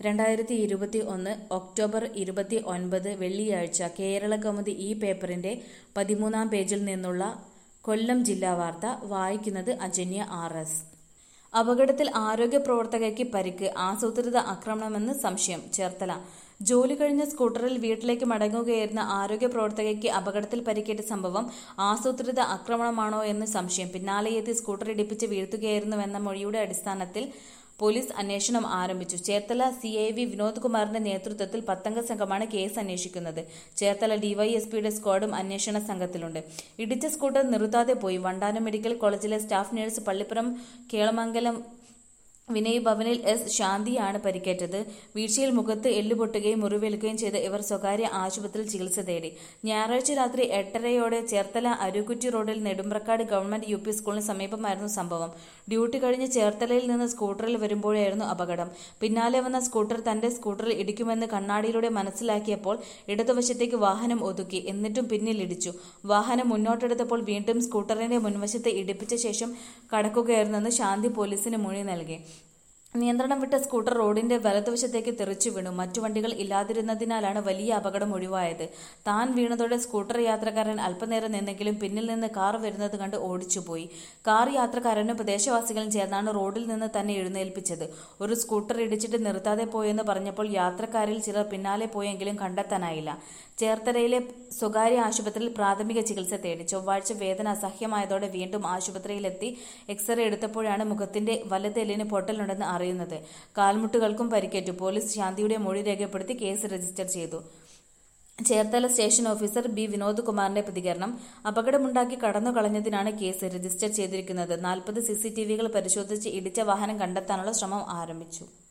2021 October 29 വെള്ളിയാഴ്ച കേരളകൗമുദി ഈ പേപ്പറിന്റെ 13-ാം പേജിൽ നിന്നുള്ള കൊല്ലം ജില്ലാ വാർത്ത വായിക്കുന്നത് അജന്യ ആർ.എസ്. അപകടത്തിൽ ആരോഗ്യ പ്രവർത്തകയ്ക്ക് പരിക്ക്, ആസൂത്രിത ആക്രമണമെന്ന് സംശയം. ചേർത്തല ജോലി കഴിഞ്ഞ് സ്കൂട്ടറിൽ വീട്ടിലേക്ക് മടങ്ങുകയായിരുന്ന ആരോഗ്യ പ്രവർത്തകയ്ക്ക് അപകടത്തിൽ പരിക്കേറ്റ സംഭവം ആസൂത്രിത ആക്രമണമാണോ എന്ന് സംശയം. പിന്നാലെയെത്തി സ്കൂട്ടർ ഇടിപ്പിച്ച് വീഴ്ത്തുകയായിരുന്നുവെന്ന മൊഴിയുടെ അടിസ്ഥാനത്തിൽ പോലീസ് അന്വേഷണം ആരംഭിച്ചു. ചേർത്തല സിഐവി വിനോദ് കുമാറിന്റെ നേതൃത്വത്തിൽ 10-അംഗ സംഘമാണ് കേസ് അന്വേഷിക്കുന്നത്. ചേർത്തല ഡിവൈഎസ്പിയുടെ സ്ക്വാഡും അന്വേഷണ സംഘത്തിലുണ്ട്. ഇടിച്ച സ്കൂട്ടർ നിർത്താതെ പോയി. വണ്ടാനം മെഡിക്കൽ കോളേജിലെ സ്റ്റാഫ് നഴ്സ് പള്ളിപ്പുറം കേളമംഗലം വിനയ് ഭവനിൽ എസ്. ശാന്തിയാണ് പരിക്കേറ്റത്. വീഴ്ചയിൽ മുഖത്ത് എല്ലുപൊട്ടുകയും മുറിവേൽക്കുകയും ചെയ്ത ഇവർ സ്വകാര്യ ആശുപത്രിയിൽ ചികിത്സ തേടി. ഞായറാഴ്ച രാത്രി 8:30-യോടെ ചേർത്തല അരുക്കുറ്റി റോഡിൽ നെടുമ്പ്രക്കാട് ഗവൺമെന്റ് യു.പി. സ്കൂളിന് സമീപമായിരുന്നു സംഭവം. ഡ്യൂട്ടി കഴിഞ്ഞ് ചേർത്തലയിൽ നിന്ന് സ്കൂട്ടറിൽ വരുമ്പോഴായിരുന്നു അപകടം. പിന്നാലെ വന്ന സ്കൂട്ടർ തന്റെ സ്കൂട്ടറിൽ ഇടിക്കുമെന്ന് കണ്ണാടിയിലൂടെ മനസ്സിലാക്കിയപ്പോൾ ഇടതുവശത്തേക്ക് വാഹനം ഒതുക്കി. എന്നിട്ടും പിന്നിൽ ഇടിച്ചു. വാഹനം മുന്നോട്ടെടുത്തപ്പോൾ വീണ്ടും സ്കൂട്ടറിന്റെ മുൻവശത്ത് ഇടിപ്പിച്ച ശേഷം കടക്കുകയായിരുന്നെന്ന് ശാന്തി പോലീസിന് മൊഴി നൽകി. നിയന്ത്രണം വിട്ട സ്കൂട്ടർ റോഡിന്റെ വലതുവശത്തേക്ക് തെറിച്ചു വീണു. മറ്റു വണ്ടികൾ ഇല്ലാതിരുന്നതിനാലാണ് വലിയ അപകടം ഒഴിവായത്. താൻ വീണതോടെ സ്കൂട്ടർ യാത്രക്കാരൻ അല്പനേരം നിന്നെങ്കിലും പിന്നിൽ നിന്ന് കാർ വരുന്നത് കണ്ട് ഓടിച്ചുപോയി. കാർ യാത്രക്കാരനും പ്രദേശവാസികളും ചേർന്നാണ് റോഡിൽ നിന്ന് തന്നെ എഴുന്നേൽപ്പിച്ചത്. ഒരു സ്കൂട്ടർ ഇടിച്ചിട്ട് നിർത്താതെ പോയെന്ന് പറഞ്ഞപ്പോൾ യാത്രക്കാരിൽ ചിലർ പിന്നാലെ പോയെങ്കിലും കണ്ടെത്താനായില്ല. ചേർത്തലയിലെ സ്വകാര്യ ആശുപത്രിയിൽ പ്രാഥമിക ചികിത്സ തേടി. ചൊവ്വാഴ്ച വേദന അസഹ്യമായതോടെ വീണ്ടും ആശുപത്രിയിലെത്തി എക്സ്റേ എടുത്തപ്പോഴാണ് മുഖത്തിന്റെ വലത് എല്ലിന് പൊട്ടലുണ്ടെന്ന് അറിയുന്നത്. കാൽമുട്ടുകൾക്കും പരിക്കേറ്റു. പോലീസ് ശാന്തിയുടെ മൊഴി രേഖപ്പെടുത്തി കേസ് രജിസ്റ്റർ ചെയ്തു. Cherthala station officer B. Vinod കുമാറിന്റെ പ്രതികരണം: അപകടമുണ്ടാക്കി കടന്നുകളഞ്ഞതിനാണ് കേസ് രജിസ്റ്റർ ചെയ്തിരിക്കുന്നത്. 40 CCTVകൾ പരിശോധിച്ച് ഇടിച്ച വാഹനം കണ്ടെത്താനുള്ള ശ്രമം ആരംഭിച്ചു.